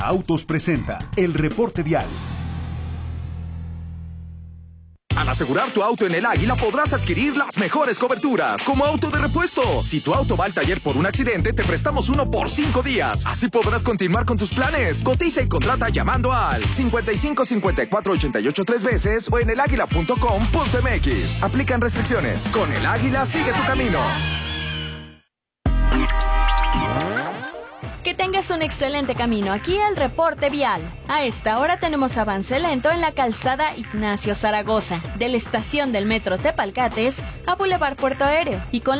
Autos presenta el reporte vial. Al asegurar tu auto en El Águila podrás adquirir las mejores coberturas, como auto de repuesto. Si tu auto va al taller por un accidente, te prestamos uno por 5 días. Así podrás continuar con tus planes. Cotiza y contrata llamando al 55 54 88 3 veces o en elaguila.com.mx. Aplican restricciones. Con El Águila sigue tu camino. Que tengas un excelente camino. Aquí el reporte vial. A esta hora tenemos avance lento en la calzada Ignacio Zaragoza, de la estación del metro Tepalcates a Boulevard Puerto Aéreo, y con